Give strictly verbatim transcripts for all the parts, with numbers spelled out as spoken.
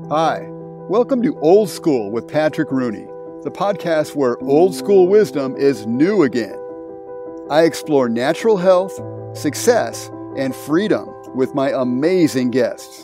Hi, welcome to Old School with Patrick Rooney, the podcast where old school wisdom is new again. I explore natural health, success, and freedom with my amazing guests.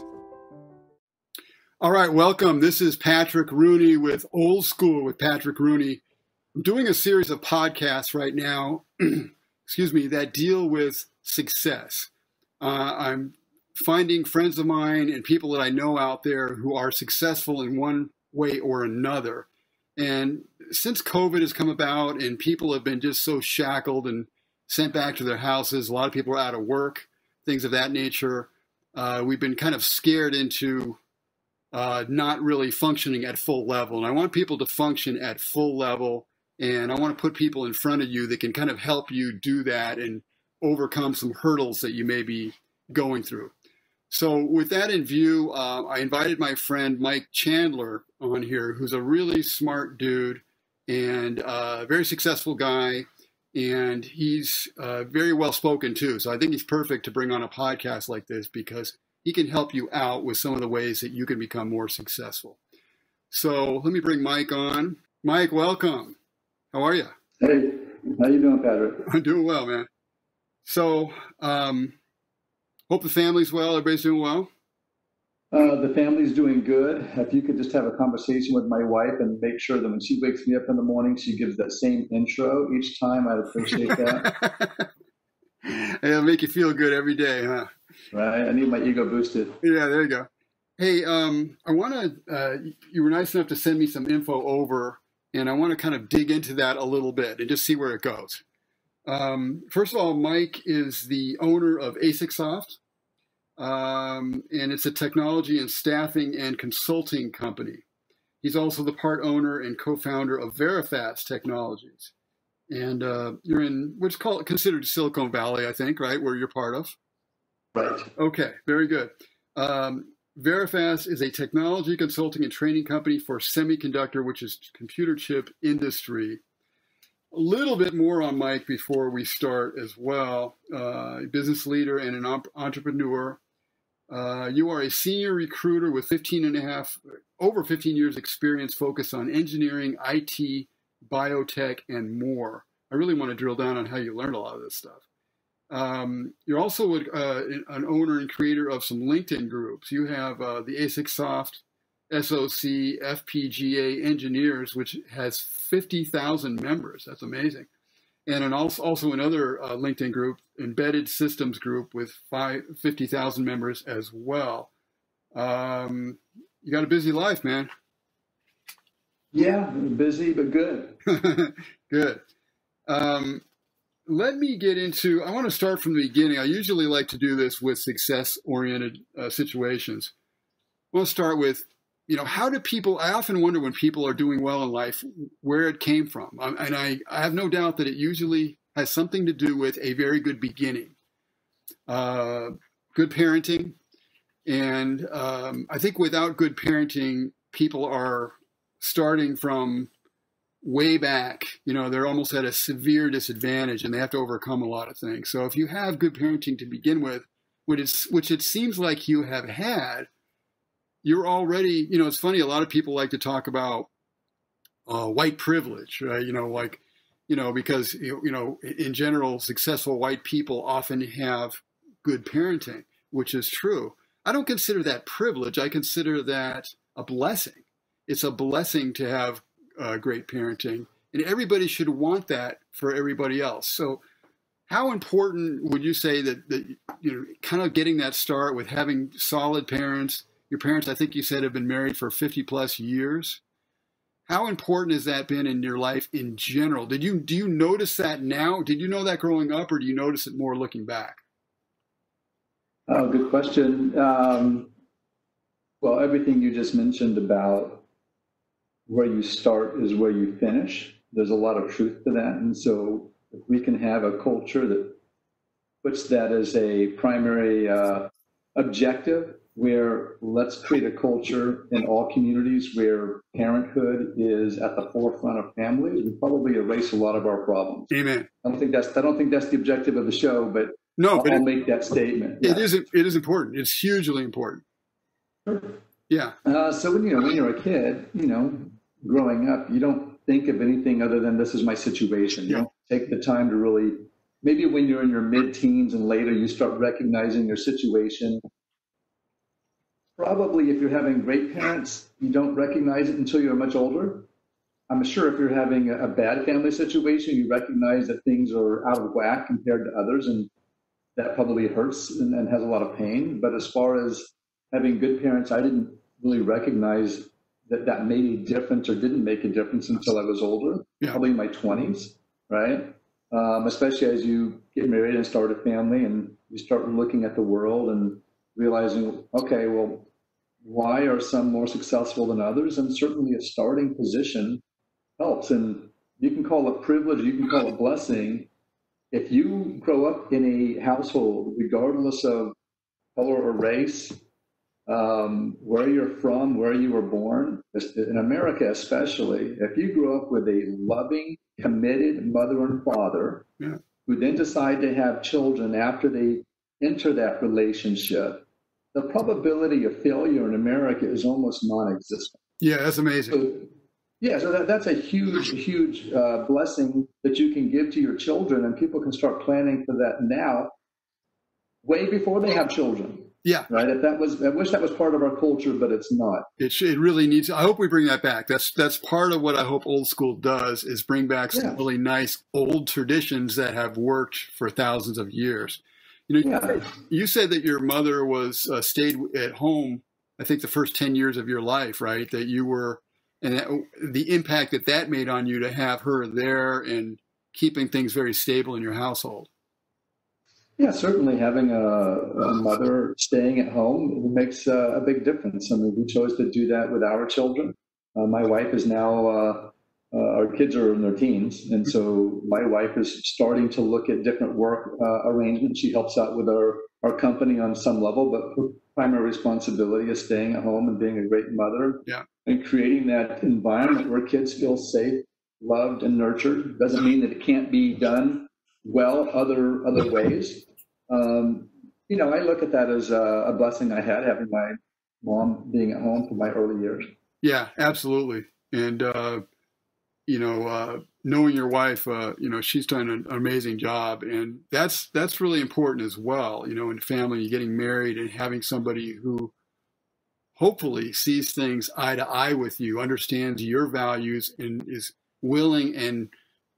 All right, welcome. This is Patrick Rooney with Old School with Patrick Rooney. I'm doing a series of podcasts right now, excuse me, that deal with success. Uh, I'm finding friends of mine and people that I know out there who are successful in one way or another. And since COVID has come about and people have been just so shackled and sent back to their houses, a lot of people are out of work, things of that nature. Uh, we've been kind of scared into uh, not really functioning at full level. And I want people to function at full level. And I want to put people in front of you that can kind of help you do that and overcome some hurdles that you may be going through. So with that in view, uh, I invited my friend Mike Chandler on here, who's a really smart dude and a very successful guy. And he's uh, very well spoken too. So I think he's perfect to bring on a podcast like this because he can help you out with some of the ways that you can become more successful. So let me bring Mike on. Mike, welcome. How are you? Hey, how you doing, Patrick? I'm doing well, man. So, um, hope the family's well. Everybody's doing well? Uh, the family's doing good. If you could just have a conversation with my wife and make sure that when she wakes me up in the morning, she gives that same intro each time, I'd appreciate that. It'll make you feel good every day, huh? Right. I need my ego boosted. Yeah, there you go. Hey, um, I want to, uh, you were nice enough to send me some info over, and I want to kind of dig into that a little bit and just see where it goes. Um, first of all, Mike is the owner of ASICSoft, um, and it's a technology and staffing and consulting company. He's also the part owner and co-founder of Verifast Technologies. And uh, you're in what's called considered Silicon Valley, I think, right, where you're part of? Right. Okay, very good. Um, Verifast is a technology consulting and training company for semiconductor, which is computer chip industry. A little bit more on Mike before we start as well. Uh, business leader and an entrepreneur. Uh, you are a senior recruiter with fifteen and a half, over fifteen years experience focused on engineering, I T, biotech, and more. I really want to drill down on how you learned a lot of this stuff. Um, you're also a, uh, an owner and creator of some LinkedIn groups. You have uh, the ASICSoft S O C F P G A Engineers, which has fifty thousand members. That's amazing. And an also, also another uh, LinkedIn group, Embedded Systems Group, with five, fifty thousand members as well. Um, you got a busy life, man. Yeah, busy, but good. Good. Um, let me get into, I want to start from the beginning. I usually like to do this with success-oriented uh, situations. I want to start with, you know, how do people, I often wonder when people are doing well in life, where it came from. Um, and I, I have no doubt that it usually has something to do with a very good beginning, uh, good parenting. And um, I think without good parenting, people are starting from way back. You know, they're almost at a severe disadvantage and they have to overcome a lot of things. So if you have good parenting to begin with, which, it's, which it seems like you have had, you're already, you know, it's funny, a lot of people like to talk about uh, white privilege, right? You know, like, you know, because, you know, in general, successful white people often have good parenting, which is true. I don't consider that privilege. I consider that a blessing. It's a blessing to have uh, great parenting, and everybody should want that for everybody else. So how important would you say that, that, you know, kind of getting that start with having solid parents? Your parents, I think you said, have been married for fifty plus years. How important has that been in your life in general? Did you, do you notice that now? Did you know that growing up, or do you notice it more looking back? Oh, good question. Um, well, everything you just mentioned about where you start is where you finish. There's a lot of truth to that. And so if we can have a culture that puts that as a primary uh, objective, where let's create a culture in all communities where parenthood is at the forefront of families, we probably erase a lot of our problems. Amen. I don't think that's I don't think that's the objective of the show, but no, I'll, but I'll it, make that statement. It yeah. is it is important. It's hugely important. Sure. Yeah. Uh, so when, you know, when you're a kid, you know, growing up, you don't think of anything other than this is my situation. You Yeah. don't take the time to really, maybe when you're in your mid-teens and later, you start recognizing your situation. Probably if you're having great parents, you don't recognize it until you're much older. I'm sure if you're having a bad family situation, you recognize that things are out of whack compared to others, and that probably hurts and, and has a lot of pain. But as far as having good parents, I didn't really recognize that that made a difference or didn't make a difference until I was older, Yeah. probably in my twenties, right? Um, especially as you get married and start a family and you start looking at the world and realizing, okay, well, why are some more successful than others? And certainly a starting position helps. And you can call it privilege, you can call it blessing. If you grow up in a household, regardless of color or race, um, where you're from, where you were born, in America especially, if you grow up with a loving, committed mother and father, Yeah. who then decide to have children after they enter that relationship, the probability of failure in America is almost non-existent. Yeah, that's amazing. So, yeah, so that, that's a huge, huge uh, blessing that you can give to your children, and people can start planning for that now, way before they have children. Yeah. Right. If that was, I wish that was part of our culture, but it's not. It should, it really needs. I hope we bring that back. That's that's part of what I hope Old School does, is bring back some Yeah. really nice old traditions that have worked for thousands of years. You know, Yeah. you said that your mother was uh, stayed at home, I think the first ten years of your life, right? That you were, and that, the impact that that made on you to have her there and keeping things very stable in your household. Yeah, certainly having a, a mother staying at home makes uh, a big difference. I mean, we chose to do that with our children. Uh, my wife is now, uh, uh, our kids are in their teens, and so my wife is starting to look at different work uh, arrangements. She helps out with our, our company on some level, but her primary responsibility is staying at home and being a great mother. Yeah. And creating that environment where kids feel safe, loved, and nurtured. Doesn't mean that it can't be done well other other ways. Um, you know, I look at that as a, a blessing I had, having my mom being at home for my early years. Yeah, absolutely. And, uh, you know, uh, knowing your wife, uh, you know, she's done an amazing job. And that's that's really important as well, you know, in family, getting married and having somebody who hopefully sees things eye to eye with you, understands your values, and is willing and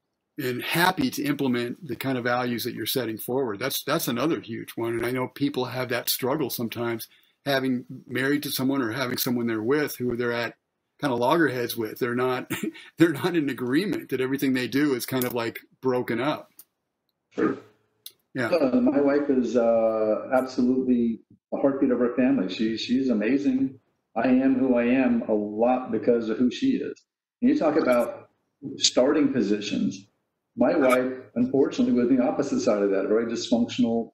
and happy to implement the kind of values that you're setting forward. That's that's another huge one. And I know people have that struggle sometimes, having married to someone or having someone they're with who they're at kind of loggerheads with. They're not they're not in agreement, that everything they do is kind of like broken up. Sure. Yeah. Uh, my wife is uh, absolutely the heartbeat of our family. She she's amazing. I am who I am a lot because of who she is. And you talk about starting positions. My wife, unfortunately, was the opposite side of that, a very dysfunctional,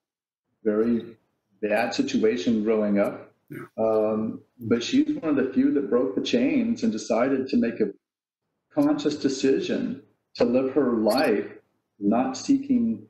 very bad situation growing up. Yeah. Um, but she's one of the few that broke the chains and decided to make a conscious decision to live her life not seeking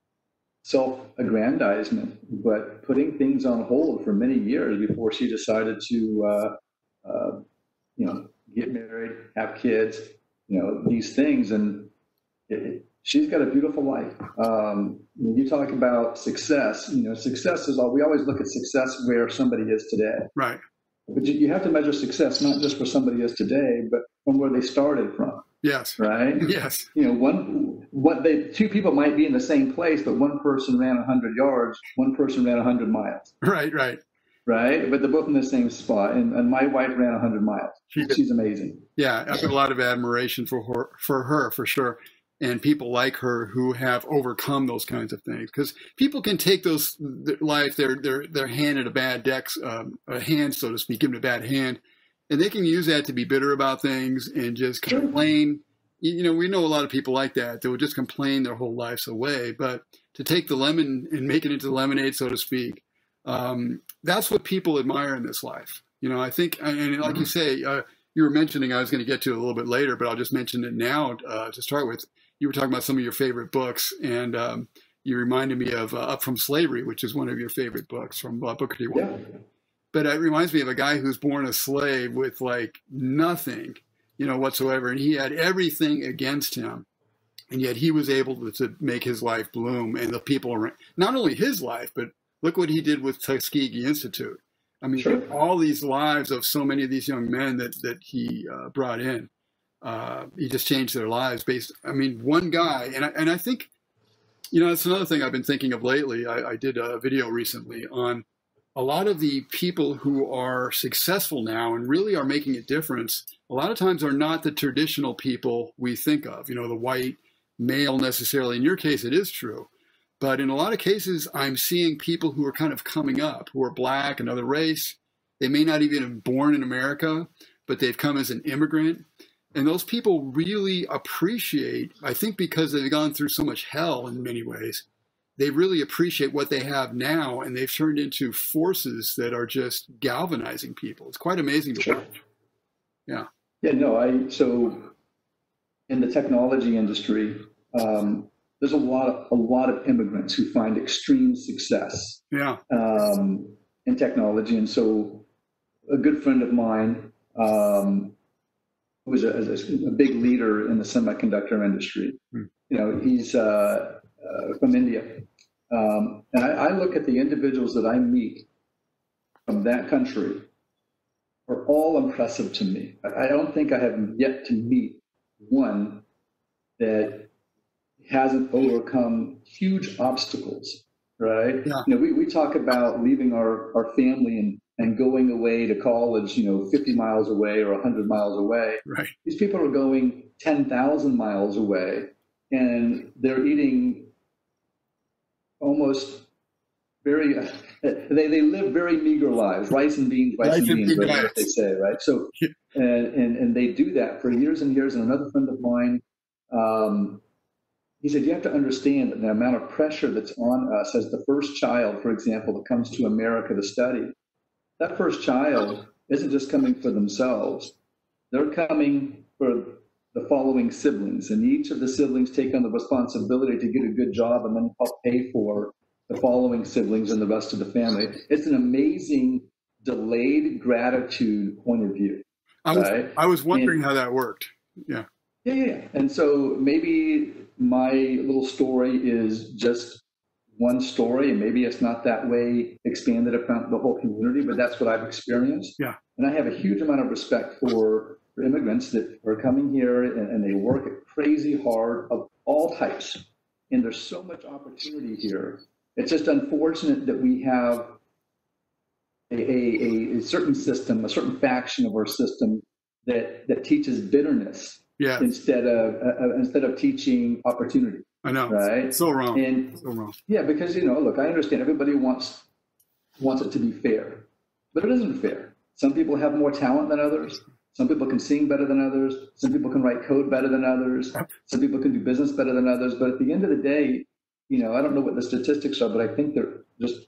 self-aggrandizement, but putting things on hold for many years before she decided to, uh, uh, you know, get married, have kids, you know, these things. And it, she's got a beautiful life. Um, when you talk about success, you know, success is all, we always look at success where somebody is today. Right. But you, you have to measure success not just where somebody is today, but from where they started from. Yes. Right? Yes. You know, one, what they, two people might be in the same place, but one person ran one hundred yards, one person ran one hundred miles. Right, right. Right? But they're both in the same spot. And, and my wife ran one hundred miles. She She's amazing. Yeah, I've got a lot of admiration for her, for her, for sure. And people like her who have overcome those kinds of things, because people can take those life, their their their hand at a bad deck, um, a hand, so to speak, give them a bad hand, and they can use that to be bitter about things and just complain. You know, we know a lot of people like that. They will just complain their whole lives away. But to take the lemon and make it into lemonade, so to speak, um, that's what people admire in this life. You know, I think, and like you say, uh, you were mentioning, I was going to get to it a little bit later, but I'll just mention it now uh, to start with. You were talking about some of your favorite books, and um, you reminded me of uh, Up From Slavery, which is one of your favorite books from uh, Booker T. Washington. Yeah. but it reminds me of a guy who's born a slave with like nothing, you know, whatsoever. And he had everything against him. And yet he was able to, to make his life bloom, and the people around, not only his life, but look what he did with Tuskegee Institute. I mean, sure. all these lives of so many of these young men that, that he uh, brought in, uh, he just changed their lives based, I mean, one guy. And I, and I think, you know, that's another thing I've been thinking of lately. I, I did a video recently on a lot of the people who are successful now and really are making a difference. A lot of times are not the traditional people we think of, you know, the white male necessarily. In your case, it is true. But in a lot of cases, I'm seeing people who are kind of coming up, who are black, another race. They may not even have been born in America, but they've come as an immigrant. And those people really appreciate, I think because they've gone through so much hell in many ways, they really appreciate what they have now, and they've turned into forces that are just galvanizing people. It's quite amazing to sure. watch. Yeah. Yeah, no, I, so in the technology industry, um, there's a lot of a lot of immigrants who find extreme success yeah. um, in technology. And so a good friend of mine um, who was a, a, a big leader in the semiconductor industry, hmm. you know, he's uh, uh, from India. Um, and I, I look at the individuals that I meet from that country are all impressive to me. I don't think I have yet to meet one that hasn't overcome huge obstacles, right? Yeah. You know, we, we talk about leaving our, our family and, and going away to college, you know, fifty miles away or one hundred miles away. Right. These people are going ten thousand miles away, and they're eating almost very, uh, they, they live very meager lives, rice and beans, rice, rice and beans, right, what they say, right? So, and, and, and they do that for years and years. And another friend of mine, um, he said, you have to understand that the amount of pressure that's on us as the first child, for example, that comes to America to study, that first child isn't just coming for themselves. They're coming for the following siblings, and each of the siblings take on the responsibility to get a good job and then help pay for the following siblings and the rest of the family. It's an amazing delayed gratitude point of view. I was, right? I was wondering and, how that worked. Yeah. Yeah, yeah. And so maybe my little story is just one story, and maybe it's not that way expanded upon the whole community, but that's what I've experienced. Yeah. And I have a huge amount of respect for, for immigrants that are coming here and, and they work crazy hard of all types. And there's so much opportunity here. It's just unfortunate that we have a, a, a certain system, a certain faction of our system that, that teaches bitterness. Yeah. Instead of uh, instead of teaching opportunity. I know. Right. So wrong. And so wrong. Yeah, because you know, look, I understand everybody wants wants it to be fair, but it isn't fair. Some people have more talent than others. Some people can sing better than others. Some people can write code better than others. Some people can do business better than others. But at the end of the day, you know, I don't know what the statistics are, but I think they're just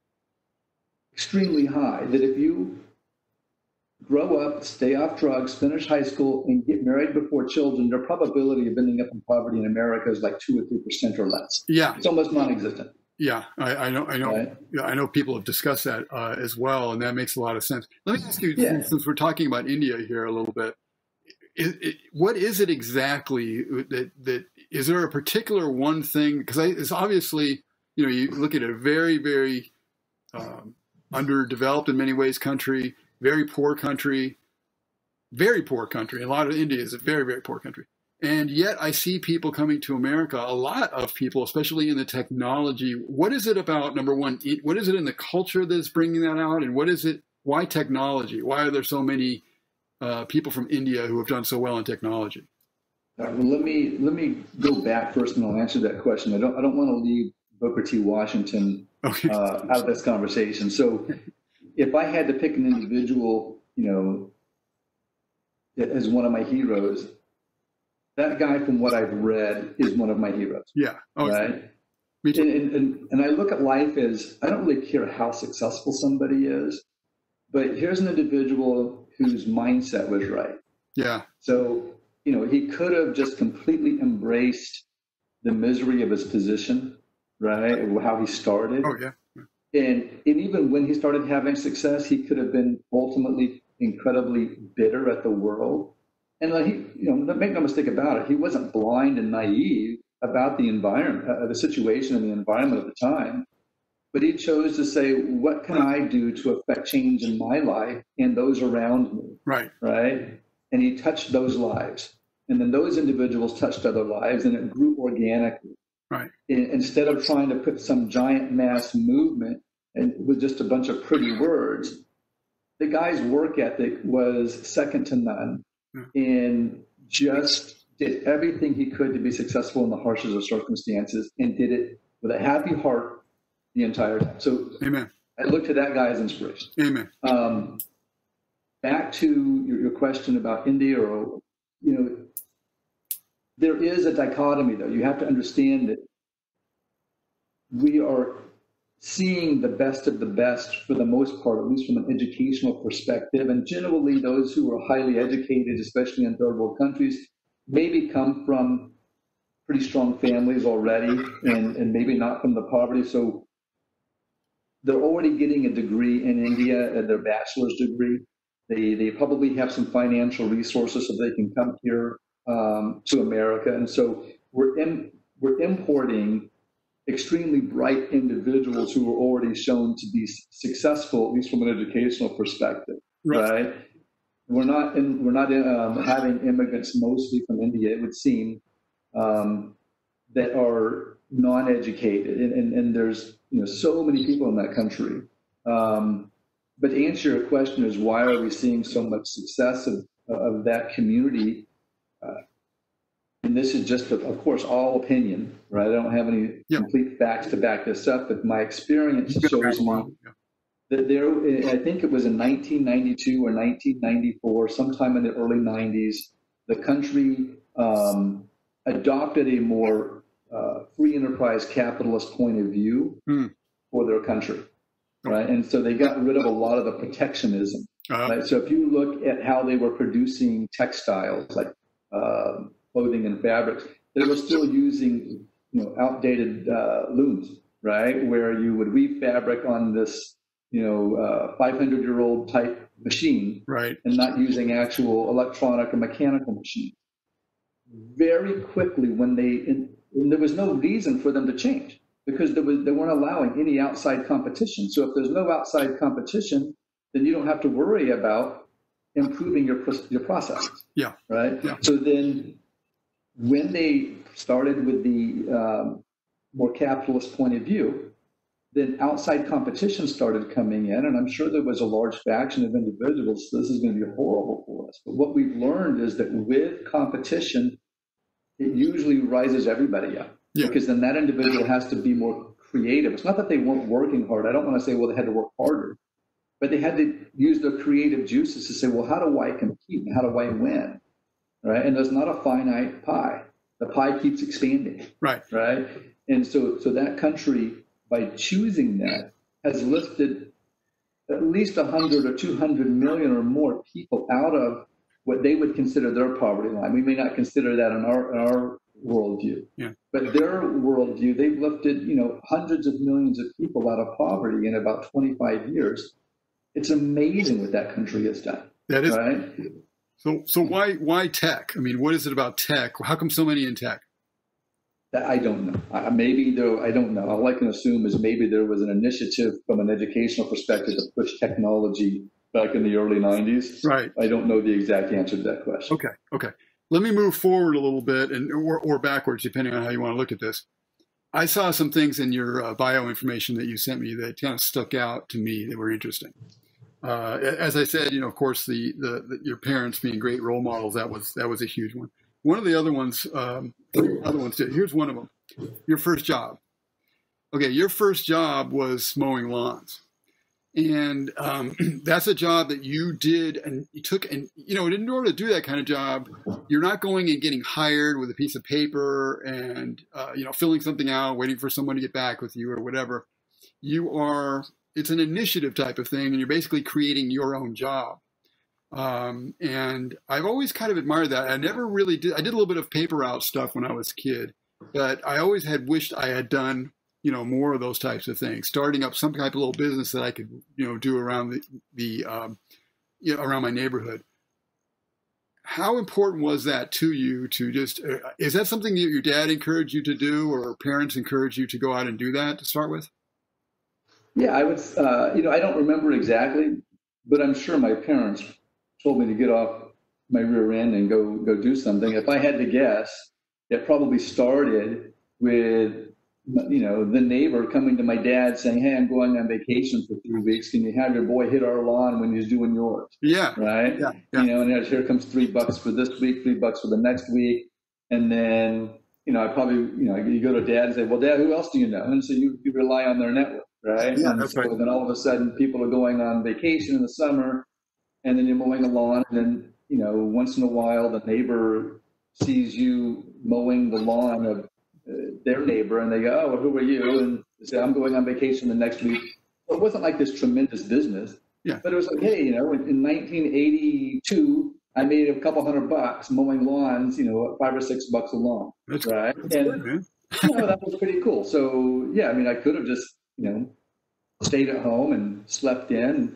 extremely high. That if you grow up, stay off drugs, finish high school, and get married before children, their probability of ending up in poverty in America is like two or three percent or less. Yeah, it's almost non-existent. Yeah, I, I know, I know, right? yeah, I know. People have discussed that uh, as well, and that makes a lot of sense. Let me ask you, yeah. since we're talking about India here a little bit, is, it, what is it exactly that that is there a particular one thing? Because it's obviously, you know, you look at a very, very um, underdeveloped in many ways country. Very poor country, very poor country. A lot of India is a very, very poor country. And yet I see people coming to America, a lot of people, especially in the technology. What is it about, number one, what is it in the culture that's bringing that out? And what is it, why technology? Why are there so many uh, people from India who have done so well in technology? All right, well, let me, let me go back first and I'll answer that question. I don't, I don't want to leave Booker T. Washington okay. uh, out of this conversation. So if I had to pick an individual, you know, as one of my heroes, that guy, from what I've read, is one of my heroes. Yeah. Oh, right. Me too. And, and, and I look at life as, I don't really care how successful somebody is, but here's an individual whose mindset was right. Yeah. So, you know, he could have just completely embraced the misery of his position, right? How he started. Oh, yeah. And, and even when he started having success, he could have been ultimately incredibly bitter at the world. And like he, you know, make no mistake about it, he wasn't blind and naive about the environment, uh, the situation and the environment at the time. But he chose to say, what can I do to affect change in my life and those around me? Right. Right. And he touched those lives. And then those individuals touched other lives, and it grew organically. Right. In, instead of trying to put some giant mass movement and with just a bunch of pretty words, the guy's work ethic was second to none, yeah. and just did everything he could to be successful in the harshest of circumstances, and did it with a happy heart the entire time. So Amen. I look to that guy as inspiration. Amen. Um, back to your, your question about India, or, you know, there is a dichotomy, though. You have to understand that we are seeing the best of the best for the most part, at least from an educational perspective. And generally, those who are highly educated, especially in third world countries, maybe come from pretty strong families already, and, and maybe not from the poverty. So they're already getting a degree in India, their bachelor's degree. They, they probably have some financial resources so they can come here um, to America. And so we're in, we're importing extremely bright individuals who are already shown to be successful, at least from an educational perspective, right? right? We're not in, we're not in, um, having immigrants mostly from India, it would seem, um, that are non-educated, and, and, and there's you know so many people in that country. Um, but to answer your question is, why are we seeing so much success of, of that community? Uh, and this is just, of course, all opinion, right? I don't have any yeah. complete facts to back this up, but my experience shows me yeah. that there, I think it was in nineteen ninety-two or nineteen ninety-four, sometime in the early nineties, the country um, adopted a more uh, free enterprise capitalist point of view mm. for their country, right? And so they got rid of a lot of the protectionism. Uh-huh. Right? So if you look at how they were producing textiles, like uh, clothing and fabrics, they were still using you know outdated uh, looms, right? Where you would weave fabric on this you know uh, five hundred year old type machine, right? And not using actual electronic or mechanical machines. Very quickly, when they and, and there was no reason for them to change, because there was they weren't allowing any outside competition. So if there's no outside competition, then you don't have to worry about improving your your processes. Yeah. Right. Yeah. So then, when they started with the um, more capitalist point of view, then outside competition started coming in, and I'm sure there was a large faction of individuals. This is going to be horrible for us. But what we've learned is that with competition, it usually rises everybody up, yeah. because then that individual has to be more creative. It's not that they weren't working hard. I don't want to say, well, they had to work harder, but they had to use their creative juices to say, well, how do I compete and how do I win? Right? And there's not a finite pie. The pie keeps expanding. Right. Right. And so, so that country, by choosing that, has lifted at least one hundred or two hundred million or more people out of what they would consider their poverty line. We may not consider that in our in our worldview, yeah. but their worldview, they've lifted you know hundreds of millions of people out of poverty in about twenty-five years. It's amazing what that country has done. That is right. So, so why why tech? I mean, what is it about tech? How come so many in tech? I don't know. I, maybe though, I don't know. All I can assume is maybe there was an initiative from an educational perspective to push technology back in the early nineties. Right. I don't know the exact answer to that question. Okay. Okay. Let me move forward a little bit, and or, or backwards, depending on how you want to look at this. I saw some things in your uh, bio information that you sent me that kind of stuck out to me that were interesting. Uh, as I said, you know, of course, the, the, the your parents being great role models, that was that was a huge one. One of the other ones, um, other ones too. Here's one of them. Your first job. Okay, your first job was mowing lawns, and um, that's a job that you did, and you took, and you know, in order to do that kind of job, you're not going and getting hired with a piece of paper and uh, you know, filling something out, waiting for someone to get back with you or whatever. You are. It's an initiative type of thing, and you're basically creating your own job. Um, and I've always kind of admired that. I never really did. I did a little bit of paper route stuff when I was a kid, but I always had wished I had done you know, more of those types of things, starting up some type of little business that I could, you know, do around the, the um, you know, around my neighborhood. How important was that to you to just, uh, is that something that your dad encouraged you to do, or parents encouraged you to go out and do that to start with? Yeah, I would, uh, you know, I don't remember exactly, but I'm sure my parents told me to get off my rear end and go, go do something. If I had to guess, it probably started with, you know, the neighbor coming to my dad saying, "Hey, I'm going on vacation for three weeks. Can you have your boy hit our lawn when he's doing yours?" Yeah. Right. Yeah. Yeah. You know, and here comes three bucks for this week, three bucks for the next week. And then, you know, I probably, you know, you go to dad and say, "Well, Dad, who else do you know?" And so you, you rely on their network. Right. Yeah, and that's so right. then all of a sudden people are going on vacation in the summer, and then you're mowing a lawn. And then, you know, once in a while, the neighbor sees you mowing the lawn of uh, their neighbor, and they go, "Oh, well, who are you?" And they say, "I'm going on vacation the next week." So it wasn't like this tremendous business, Yeah. but it was like, hey, you know, in, in nineteen eighty-two, I made a couple hundred bucks mowing lawns, you know, five or six bucks a lawn. That's right. That's and, good, man. you know, that was pretty cool. So, yeah, I mean, I could have just, you know, stayed at home and slept in.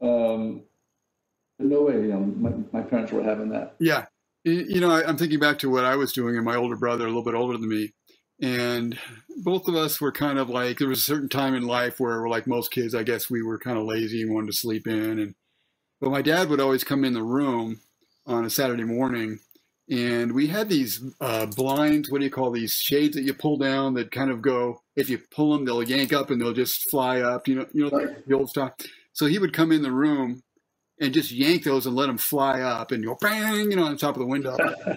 Um, but no way, you know, my, my parents were having that. Yeah. You know, I, I'm thinking back to what I was doing, and my older brother, a little bit older than me. And both of us were kind of like, there was a certain time in life where, like most kids, I guess we were kind of lazy and wanted to sleep in. And but my dad would always come in the room on a Saturday morning, and we had these uh, blinds. What do you call these shades that you pull down that kind of go? If you pull them, they'll yank up and they'll just fly up. You know, you know Right. the old stuff. So he would come in the room and just yank those and let them fly up and go bang, you know, on the top of the window.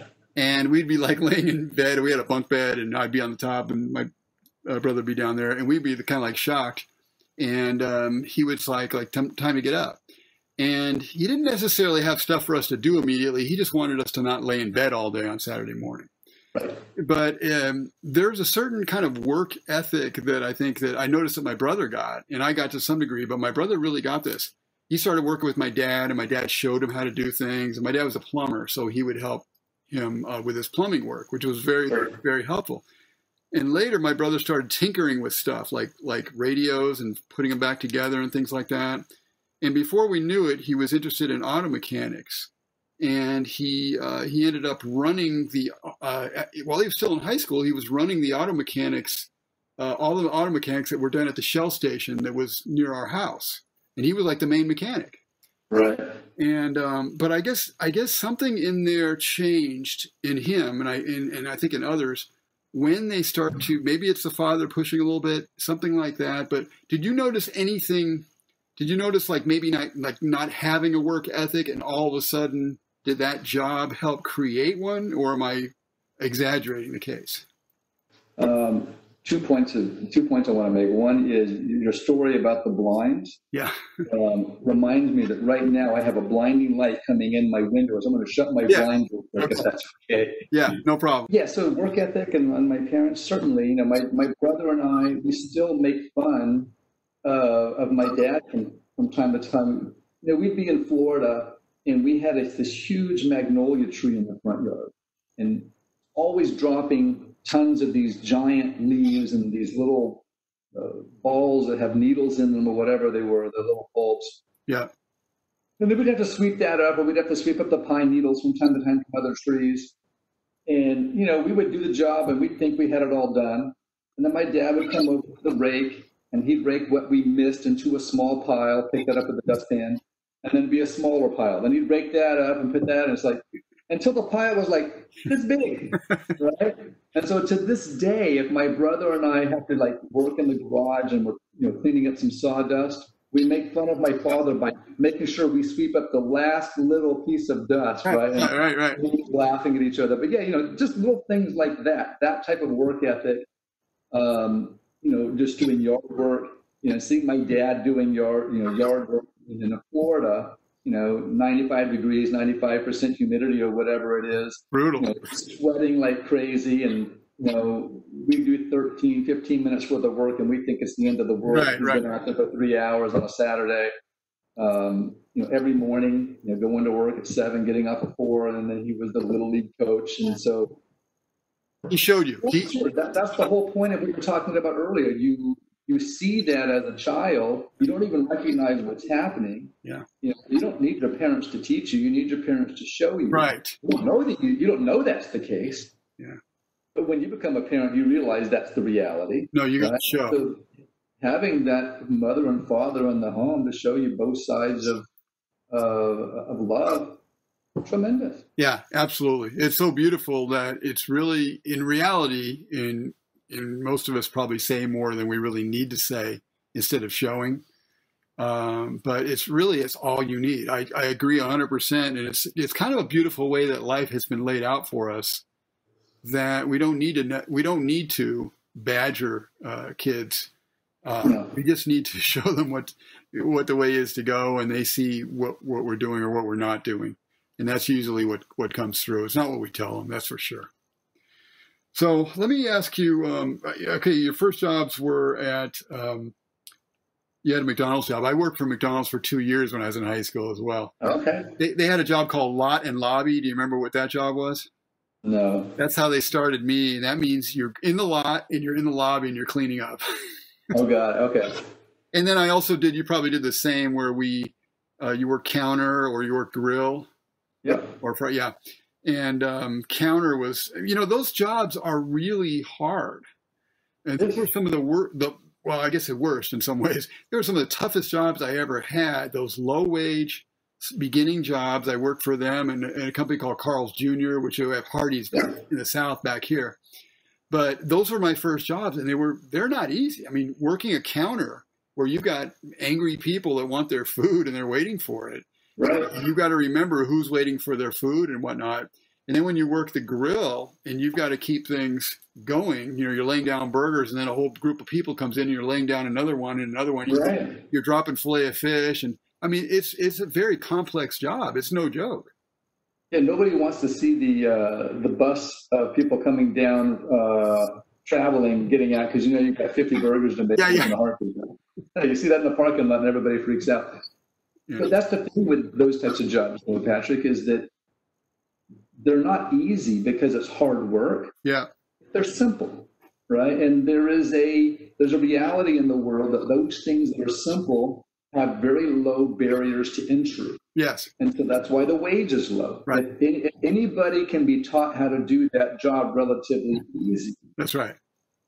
And we'd be like laying in bed. We had a bunk bed, and I'd be on the top, and my uh, brother would be down there, and we'd be kind of like shocked. And um, he would like, like t- time to get up. And he didn't necessarily have stuff for us to do immediately. He just wanted us to not lay in bed all day on Saturday morning. Right. But um, there's a certain kind of work ethic that I think that I noticed that my brother got, and I got to some degree, but my brother really got this. He started working with my dad, and my dad showed him how to do things. And my dad was a plumber, so he would help him uh, with his plumbing work, which was very, Sure. very helpful. And later, my brother started tinkering with stuff like like radios and putting them back together and things like that. And before we knew it, he was interested in auto mechanics. And he uh, he ended up running the, uh, while he was still in high school, he was running the auto mechanics, uh, all the auto mechanics that were done at the Shell station that was near our house. And he was like the main mechanic. Right. And um, but I guess I guess something in there changed in him, and I and, and I think in others, when they start to, maybe it's the father pushing a little bit, something like that. But did you notice anything? Did you notice like maybe not like not having a work ethic, and all of a sudden did that job help create one, or am I exaggerating the case? Um, two points of two points I want to make. One is your story about the blinds. Yeah. um, reminds me that right now I have a blinding light coming in my window, so I'm going to shut my Yeah. blinds real quick, if that's okay. Yeah, no problem. Yeah, so work ethic and, and my parents, certainly, you know, my, my brother and I, we still make fun uh, of my dad from, from time to time. You know, we'd be in Florida, and we had a, this huge magnolia tree in the front yard, and always dropping tons of these giant leaves and these little uh, balls that have needles in them or whatever they were, the little bulbs. Yeah. And then we'd have to sweep that up, or we'd have to sweep up the pine needles from time to time from other trees. And, you know, we would do the job, and we'd think we had it all done. And then my dad would come over with the rake, and he'd rake what we missed into a small pile, pick that up at the dustpan, and then be a smaller pile. Then he'd rake that up and put that, and it's like, until the pile was like this big, right? And so to this day, if my brother and I have to like work in the garage and we're, you know, cleaning up some sawdust, we make fun of my father by making sure we sweep up the last little piece of dust, right? And Right, right. we're laughing at each other. But yeah, you know, just little things like that, that type of work ethic, um, you know, just doing yard work, you know, seeing my dad doing yard, you know, yard work in Florida, you know, ninety-five degrees, ninety-five percent humidity or whatever it is. Brutal. You know, sweating like crazy, and, you know, we do thirteen, fifteen minutes worth of work and we think it's the end of the world. Right, We've right. been out there for three hours on a Saturday. Um, you know, every morning, you know, going to work at seven, getting up at four, and then he was the little league coach. And so He showed you. He, Sure. That, that's the whole point of what we were talking about earlier. You you see that as a child, you don't even recognize what's happening. Yeah. You know, you don't need your parents to teach you. You need your parents to show you. Right. You don't know that you, you don't know that's the case. Yeah. But when you become a parent, you realize that's the reality. No, you got right? to show. So having that mother and father in the home to show you both sides of uh, of love, tremendous. Yeah, absolutely. It's so beautiful that it's really, in reality, in in most of us probably say more than we really need to say instead of showing. Um, but it's really, it's all you need. I, I agree one hundred percent. And it's it's kind of a beautiful way that life has been laid out for us, that we don't need to we don't need to badger uh, kids. Uh, no. We just need to show them what what the way is to go, and they see what, what we're doing or what we're not doing. And that's usually what, what comes through. It's not what we tell them, that's for sure. So let me ask you, um, okay, your first jobs were at, um, you had a McDonald's job. I worked for McDonald's for two years when I was in high school as well. Okay. They, they had a job called Lot and Lobby. Do you remember what that job was? No. That's how they started me. And that means you're in the lot and you're in the lobby and you're cleaning up. Oh, God. Okay. And then I also did, you probably did the same where we, uh, you work counter or you work grill. Yep. Or for, yeah. And um, counter was, you know, those jobs are really hard. And those were some of the worst, the, well, I guess the worst in some ways. They were some of the toughest jobs I ever had, those low wage beginning jobs. I worked for them and, and a company called Carl's Junior, which you have Hardee's back in the South back here. But those were my first jobs, and they were, they're not easy. I mean, working a counter where you've got angry people that want their food and they're waiting for it. Right. You got to remember who's waiting for their food and whatnot. And then when you work the grill and you've got to keep things going, you know, you're laying down burgers and then a whole group of people comes in and you're laying down another one and another one. Right. You're, you're dropping fillet of fish. And I mean, it's, it's a very complex job. It's no joke. Yeah. Nobody wants to see the, uh, the bus of people coming down, uh, traveling, getting out. Cause you know, you've got fifty burgers to make yeah, yeah. in the heartbeat. You see that in the parking lot and everybody freaks out. Yeah. But that's the thing with those types of jobs, though, Patrick, is that they're not easy because it's hard work. Yeah. They're simple, right? And there is a there's a reality in the world that those things that are simple have very low barriers to entry. Yes. And so that's why the wage is low. Right. If, any, if anybody can be taught how to do that job relatively easy, that's right,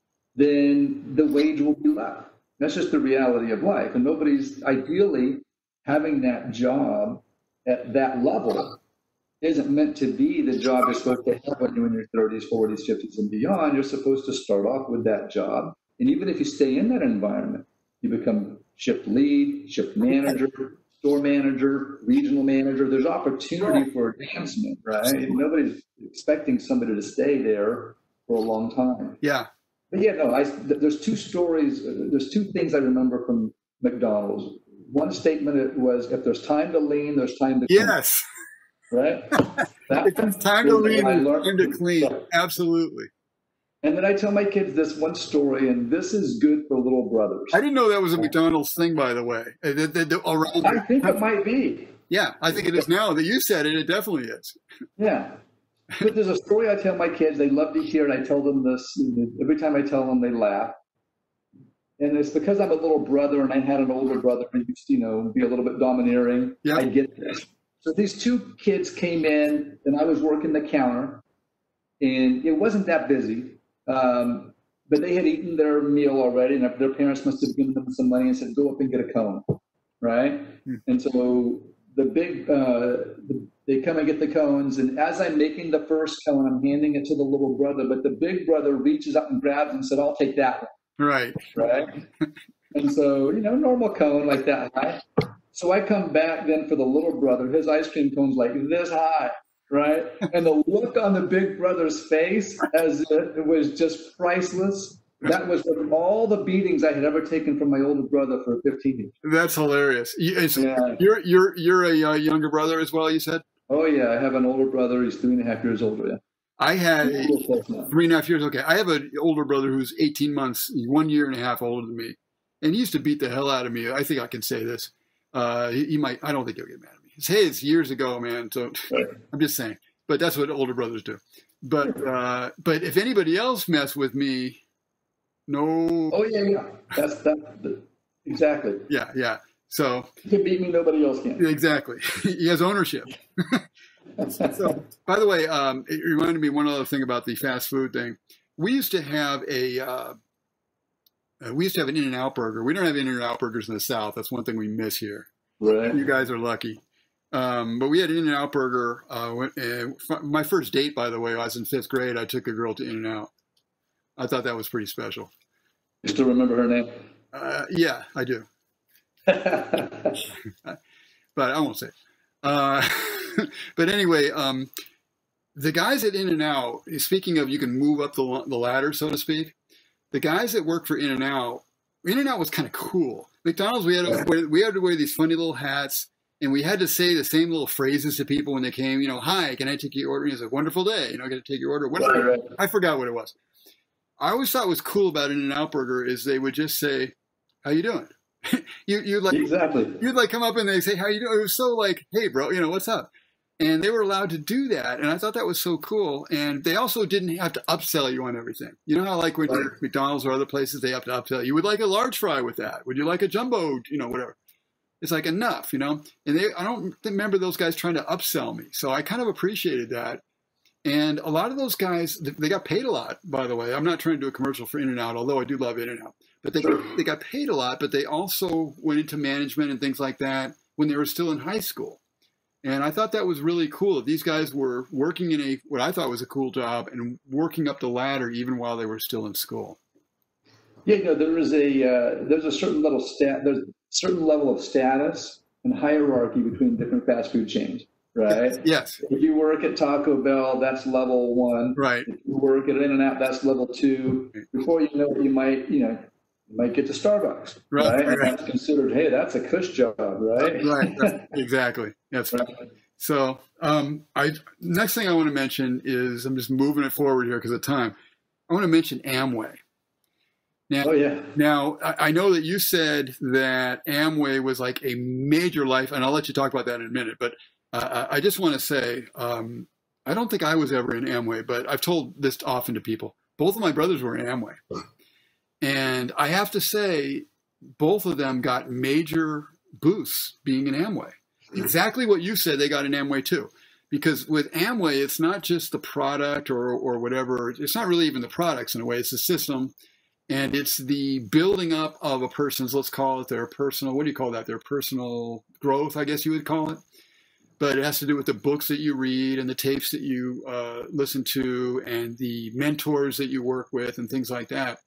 then the wage will be low. That's just the reality of life. And nobody's ideally having that job at that level isn't meant to be the job you're supposed to have when you're in your thirties, forties, fifties, and beyond. You're supposed to start off with that job. And even if you stay in that environment, you become shift lead, shift manager, store manager, regional manager. There's opportunity for advancement, right? Nobody's expecting somebody to stay there for a long time. Yeah. But yeah, no, I, there's two stories. There's two things I remember from McDonald's. One statement was, if there's time to lean, there's time to clean. Yes. Right? That, if there's time to lean, there's time to clean. Yeah. Absolutely. And then I tell my kids this one story, and this is good for little brothers. I didn't know that was a McDonald's thing, by the way. The, the, the, around I think it might be. Yeah, I think it is now. That you said it, it definitely is. Yeah. But there's a story I tell my kids. They love to hear it. I tell them this. Every time I tell them, they laugh. And it's because I'm a little brother and I had an older brother who used to, you know, be a little bit domineering. Yep. I get this. So these two kids came in and I was working the counter and it wasn't that busy. Um, but they had eaten their meal already and their parents must have given them some money and said, go up and get a cone. Right. Hmm. And so the big, uh, the, they come and get the cones. And as I'm making the first cone, I'm handing it to the little brother, but the big brother reaches up and grabs and said, I'll take that one. Right. Right. And so, you know, normal cone like that high. So I come back then for the little brother, his ice cream cone's like this high. Right. And the look on the big brother's face as it was just priceless. That was with all the beatings I had ever taken from my older brother for fifteen years. That's hilarious. It's, yeah. You're, you're, you're a uh, younger brother as well, you said? Oh, yeah. I have an older brother. He's three and a half years older. Yeah. I had a, three and a half years. Okay. I have an older brother who's eighteen months, one year and a half older than me. And he used to beat the hell out of me. I think I can say this. Uh, he, he might, I don't think he'll get mad at me. It's his years ago, man. So right. I'm just saying, but that's what older brothers do. But uh, but if anybody else mess with me, no. Oh yeah, yeah. That's that. Exactly. Yeah, yeah. So you can beat me, nobody else can. Exactly. He has ownership. So, by the way, um, it reminded me one other thing about the fast food thing. We used to have a uh, we used to have an In-N-Out burger. We don't have In-N-Out burgers in the South. That's one thing we miss here. Right. You guys are lucky. Um, but we had an In-N-Out burger. Uh, my first date, by the way, I was in fifth grade. I took a girl to In-N-Out. I thought that was pretty special. You still remember her name? Uh, yeah, I do. But I won't say. Uh, but anyway, um, the guys at In-N-Out, speaking of you can move up the, the ladder, so to speak, the guys that work for In-N-Out, In-N-Out was kind of cool. McDonald's, we had, to wear, we had to wear these funny little hats, and we had to say the same little phrases to people when they came, you know, hi, can I take your order? And it's a wonderful day. You know, I got to take your order. What right, right. I forgot what it was. I always thought was cool about an In-N-Out burger is they would just say, how you doing? you, you'd like, exactly. You'd like come up and they say, how you doing? It was so like, hey bro, you know, what's up? And they were allowed to do that. And I thought that was so cool. And they also didn't have to upsell you on everything. You know how like when right. you're at McDonald's or other places, they have to upsell you. Would like a large fry with that? Would you like a jumbo, you know, whatever. It's like enough, you know, and they, I don't remember those guys trying to upsell me. So I kind of appreciated that. And a lot of those guys, they got paid a lot, by the way. I'm not trying to do a commercial for In-N-Out, although I do love In-N-Out. But they, sure. they got paid a lot, but they also went into management and things like that when they were still in high school. And I thought that was really cool. These guys were working in a what I thought was a cool job and working up the ladder even while they were still in school. Yeah, you know, there is a uh, there's a certain level stat there's a certain level of status and hierarchy between different fast food chains. Right. Yes. If you work at Taco Bell, that's level one. Right. If you work at In-N-Out, that's level two. Before you know it, you might, you know, you might get to Starbucks. Right. Right. right. And that's considered, hey, that's a cush job, right? Right. right. Exactly. That's right. So, um, I next thing I want to mention is I'm just moving it forward here because of time. I want to mention Amway. Now, oh, yeah. Now, I know that you said that Amway was like a major life, and I'll let you talk about that in a minute, but Uh, I just want to say, um, I don't think I was ever in Amway, but I've told this often to people. Both of my brothers were in Amway. And I have to say, both of them got major boosts being in Amway. Exactly what you said they got in Amway too. Because with Amway, it's not just the product or, or whatever. It's not really even the products in a way. It's the system. And it's the building up of a person's, let's call it their personal, what do you call that? Their personal growth, I guess you would call it. But it has to do with the books that you read and the tapes that you uh, listen to and the mentors that you work with and things like that.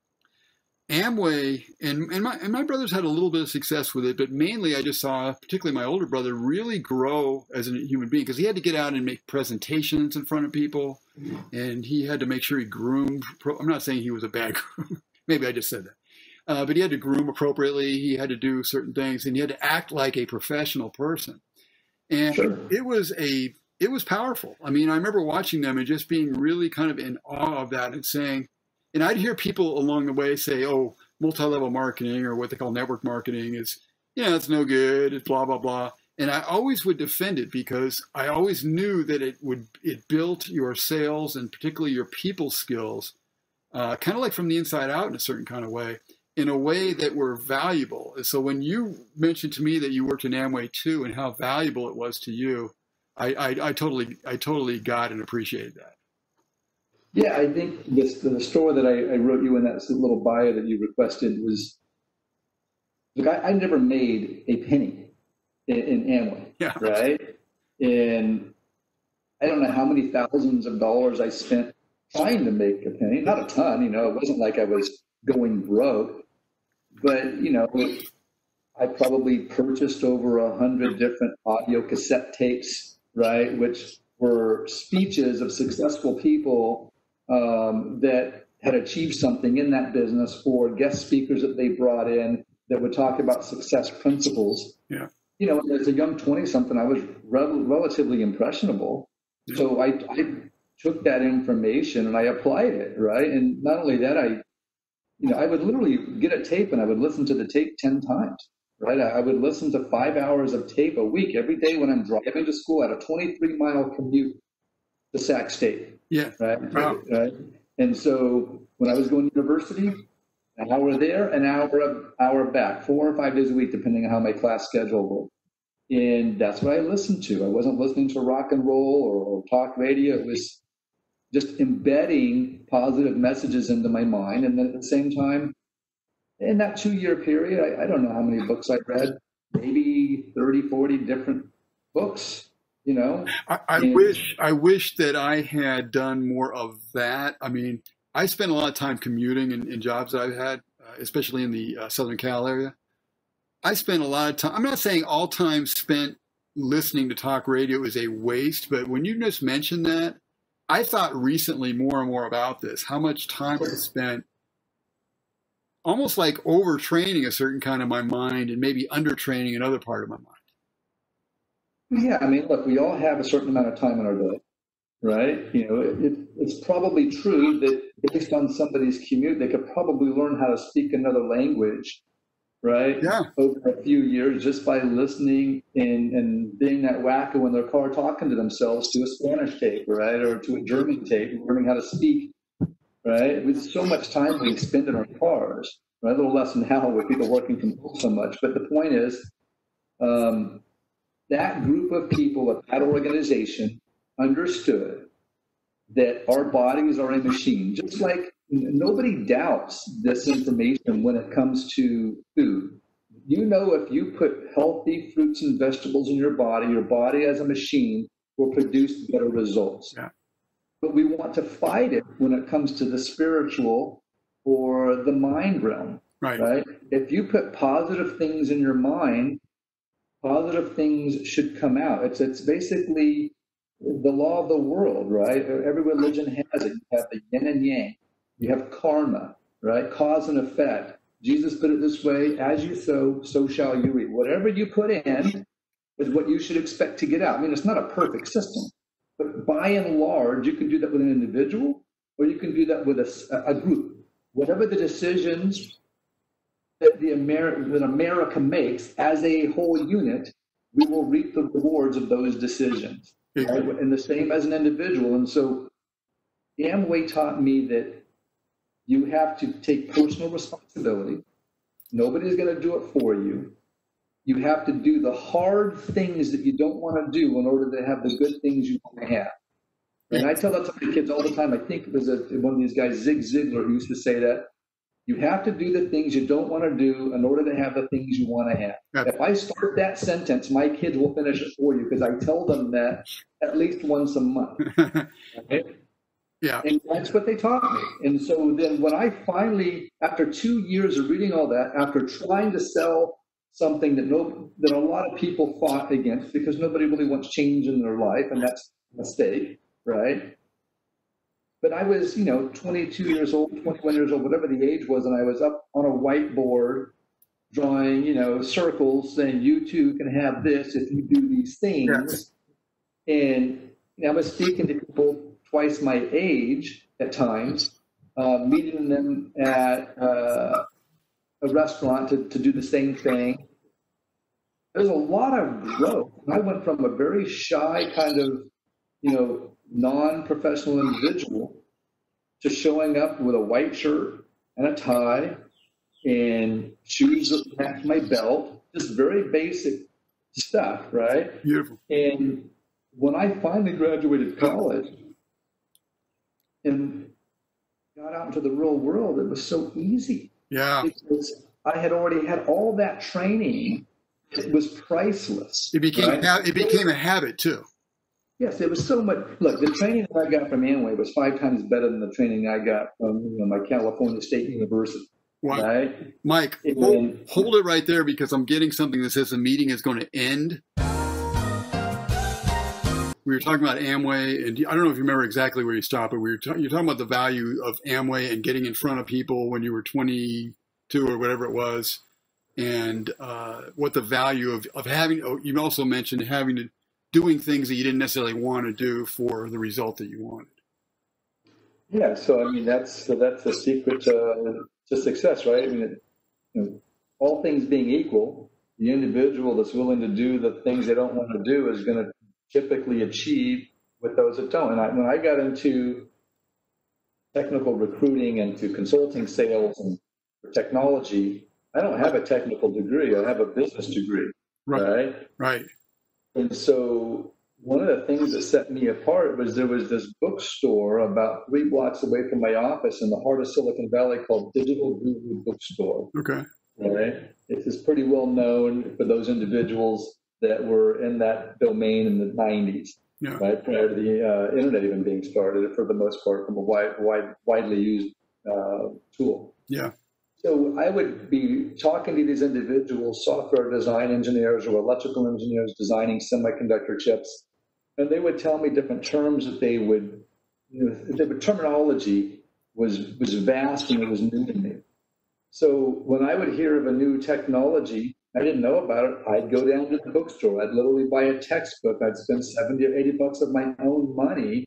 Amway, and, and, my, and my brothers had a little bit of success with it, but mainly I just saw, particularly my older brother, really grow as a human being because he had to get out and make presentations in front of people, and he had to make sure he groomed. I'm not saying he was a bad groom. Maybe I just said that. Uh, but he had to groom appropriately. He had to do certain things, and he had to act like a professional person. And sure. it was a, it was powerful. I mean, I remember watching them and just being really kind of in awe of that and saying, and I'd hear people along the way say, oh, multi-level marketing or what they call network marketing is, you know, it's no good, it's blah, blah, blah. And I always would defend it because I always knew that it would, it built your sales and particularly your people skills, uh, kind of like from the inside out in a certain kind of way, in a way that were valuable. So when you mentioned to me that you worked in Amway too and how valuable it was to you, I, I, I totally I totally got and appreciated that. Yeah, I think this, the story that I, I wrote you in that little bio that you requested was, look, I, I never made a penny in, in Amway, yeah. right? And I don't know how many thousands of dollars I spent trying to make a penny. Not a ton, you know, it wasn't like I was going broke. But, you know, I probably purchased over a hundred different audio cassette tapes, right, which were speeches of successful people um, that had achieved something in that business, or guest speakers that they brought in that would talk about success principles. Yeah. You know, as a young twenty-something, I was rel- relatively impressionable. Yeah. So I, I took that information and I applied it, right? And not only that, I You know, I would literally get a tape and I would listen to the tape ten times, right? I would listen to five hours of tape a week every day when I'm driving to school at a twenty-three mile commute. to Sac State. Yeah. Right. Wow. Right. And so when I was going to university, an hour there, an hour hour back, four or five days a week, depending on how my class schedule was. And that's what I listened to. I wasn't listening to rock and roll or, or talk radio. It was just embedding positive messages into my mind. And then at the same time, in that two-year period, I, I don't know how many books I read, maybe thirty, forty different books, you know. I, I and, wish I wish that I had done more of that. I mean, I spent a lot of time commuting in, in jobs that I've had, uh, especially in the uh, Southern Cal area. I spent a lot of time. I'm not saying all time spent listening to talk radio is a waste, but when you just mentioned that, I thought recently more and more about this, how much time I spent almost like overtraining a certain kind of my mind and maybe undertraining another part of my mind. Yeah, I mean, look, we all have a certain amount of time in our day, right? You know, it, it, it's probably true that based on somebody's commute, they could probably learn how to speak another language, right? Yeah. Over a few years just by listening and, and being that wacko in their car talking to themselves to a Spanish tape, right? Or to a German tape, learning how to speak, right? With so much time we spend in our cars, right? A little less now with people working from home so much. But the point is, um, that group of people at that organization understood that our bodies are a machine, just like nobody doubts this information when it comes to food. You know, if you put healthy fruits and vegetables in your body, your body as a machine will produce better results. Yeah. But we want to fight it when it comes to the spiritual or the mind realm, Right. right? If you put positive things in your mind, positive things should come out. It's it's basically the law of the world, right? Every religion has it. You have the yin and yang. You have karma, right? Cause and effect. Jesus put it this way: as you sow, so shall you reap. Whatever you put in is what you should expect to get out. I mean, it's not a perfect system, but by and large, you can do that with an individual, or you can do that with a, a group. Whatever the decisions that the Ameri- that America makes as a whole unit, we will reap the rewards of those decisions. Right? And the same as an individual. And so Amway taught me that you have to take personal responsibility. Nobody's going to do it for you. You have to do the hard things that you don't want to do in order to have the good things you want to have. And I tell that to my kids all the time. I think it was a, one of these guys, Zig Ziglar, who used to say that. You have to do the things you don't want to do in order to have the things you want to have. Yeah. If I start that sentence, my kids will finish it for you because I tell them that at least once a month. Right? Yeah. And that's what they taught me. And so then when I finally, after two years of reading all that, after trying to sell something that no, that a lot of people fought against because nobody really wants change in their life, and that's a mistake, right? But I was, you know, twenty-two years old, twenty-one years old, whatever the age was, and I was up on a whiteboard drawing, you know, circles saying, you too can have this if you do these things. Yeah. And you know, I was speaking to people twice my age at times, uh, meeting them at uh, a restaurant to, to do the same thing. There's a lot of growth. I went from a very shy kind of, you know, non-professional individual to showing up with a white shirt and a tie and shoes that match my belt, just very basic stuff, right? Beautiful. And when I finally graduated college and got out into the real world, it was so easy. Yeah. Because I had already had all that training. It was priceless. It became right? a, it became a habit too. Yes, it was so much. Look, the training that I got from Amway was five times better than the training I got from you know, my California State University. Wow. Right? Mike, and, hold, hold it right there because I'm getting something that says the meeting is going to end. We were talking about Amway, and I don't know if you remember exactly where you stopped, but we were ta- you're talking about the value of Amway and getting in front of people when you were twenty-two or whatever it was, and uh, what the value of, of having. Oh, you also mentioned having to doing things that you didn't necessarily want to do for the result that you wanted. Yeah, so I mean that's so that's the secret to, to success, right? I mean, it, you know, all things being equal, the individual that's willing to do the things they don't want to do is going to typically achieve with those that don't. And I, when I got into technical recruiting and to consulting sales and technology, I don't have a technical degree. I have a business degree, Right. right? Right. And so one of the things that set me apart was there was this bookstore about three blocks away from my office in the heart of Silicon Valley called Digital Guru Bookstore. Okay. Right? It is pretty well known for those individuals that were in that domain in the nineties, Yeah. right? Prior to the uh, internet even being started, for the most part, from a wide, wide, widely used uh, tool. Yeah. So I would be talking to these individuals, software design engineers or electrical engineers designing semiconductor chips, and they would tell me different terms that they would, you know, the terminology was was vast and it was new to me. So when I would hear of a new technology, I didn't know about it, I'd go down to the bookstore. I'd literally buy a textbook. I'd spend seventy or eighty bucks of my own money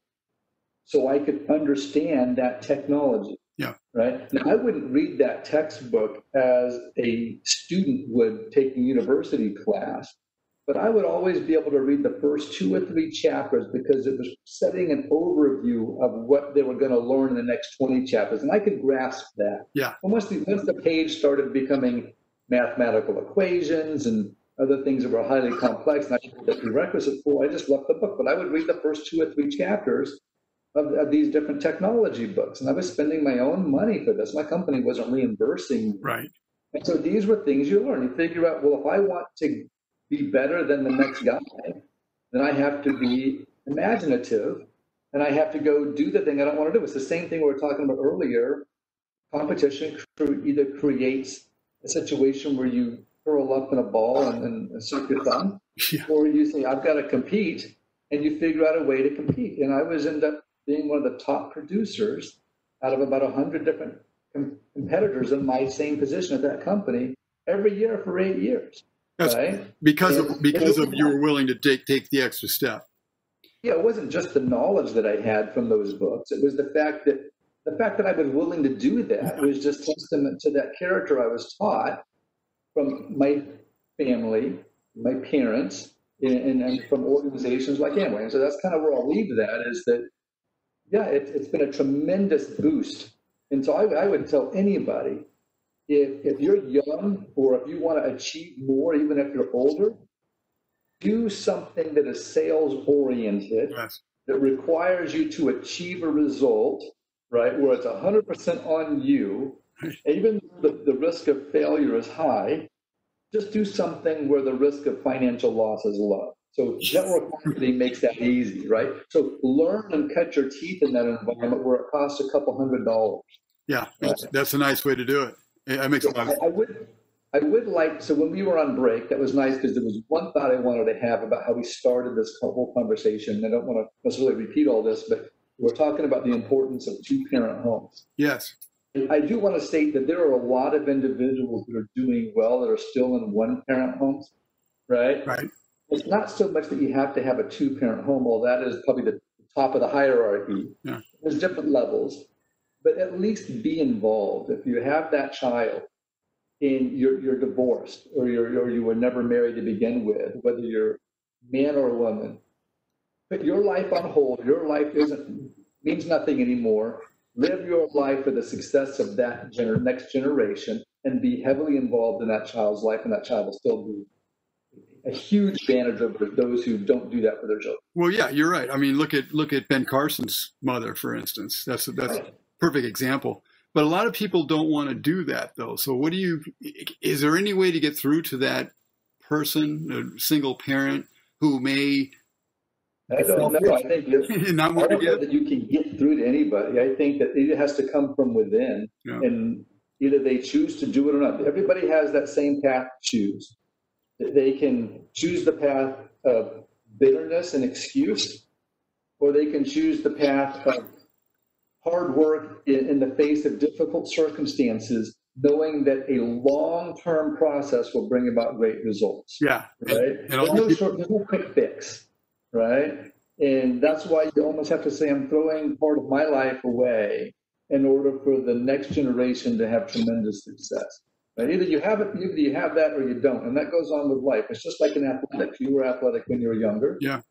so I could understand that technology. Yeah. Right. Now, I wouldn't read that textbook as a student would take a university class, but I would always be able to read the first two or three chapters because it was setting an overview of what they were going to learn in the next twenty chapters. And I could grasp that. Yeah. But once the, once the page started becoming mathematical equations and other things that were highly complex, and I didn't get the prerequisite for, I just left the book. But I would read the first two or three chapters Of, of these different technology books. And I was spending my own money for this. My company wasn't reimbursing me. Right. And so these were things you learn. You figure out, well, if I want to be better than the next guy, then I have to be imaginative and I have to go do the thing I don't want to do. It's the same thing we were talking about earlier. Competition either creates a situation where you curl up in a ball and, and suck your thumb, Yeah. or you say, I've got to compete, and you figure out a way to compete. And I was end up being one of the top producers out of about one hundred different com- competitors in my same position at that company every year for eight years. That's right? because And of because it of you were willing to take take the extra step. Yeah, it wasn't just the knowledge that I had from those books. It was the fact that the fact that I was willing to do that was just testament to that character I was taught from my family, my parents, and, and from organizations like Amway. And so that's kind of where I'll leave that, is that yeah, it, it's been a tremendous boost. And so I, I would tell anybody, if, if you're young or if you want to achieve more, even if you're older, do something that is sales oriented, Yes. that requires you to achieve a result, right, where it's one hundred percent on you, even though the, the risk of failure is high. Just do something where the risk of financial loss is low. So network marketing makes that easy, right? So learn and cut your teeth in that environment where it costs a couple hundred dollars. Yeah, that's, that's a nice way to do it. That makes a lot of I, I would, I would like. So when we were on break, that was nice because there was one thought I wanted to have about how we started this whole conversation. I don't want to necessarily repeat all this, but we're talking about the importance of two-parent homes. Yes. I do want to state that there are a lot of individuals that are doing well that are still in one-parent homes, right? Right. It's not so much that you have to have a two-parent home, although that is probably the top of the hierarchy. Yeah. There's different levels, but at least be involved. If you have that child and you're, you're divorced or, you're, or you were never married to begin with, whether you're man or woman, put your life on hold. Your life isn't means nothing anymore. Live your life for the success of that gener- next generation and be heavily involved in that child's life, and that child will still be a huge advantage over those who don't do that for their children. Well, yeah, you're right. I mean, look at look at Ben Carson's mother, for instance. That's a, that's a perfect example. But a lot of people don't want to do that, though. So, what do you? Is there any way to get through to that person, a single parent who may? I don't know. I think that, not I want to don't know get. that you can get through to anybody. I think that it has to come from within, Yeah. and either they choose to do it or not. Everybody has that same path to choose. They can choose the path of bitterness and excuse, or they can choose the path of hard work in, in the face of difficult circumstances, knowing that a long-term process will bring about great results. Yeah. Right? And, and there's, all no the- short, there's no quick fix, right? And that's why you almost have to say, I'm throwing part of my life away in order for the next generation to have tremendous success. Right? Either you have it, either you have that or you don't. And that goes on with life. It's just like in athletics. You were athletic when you were younger. Yeah.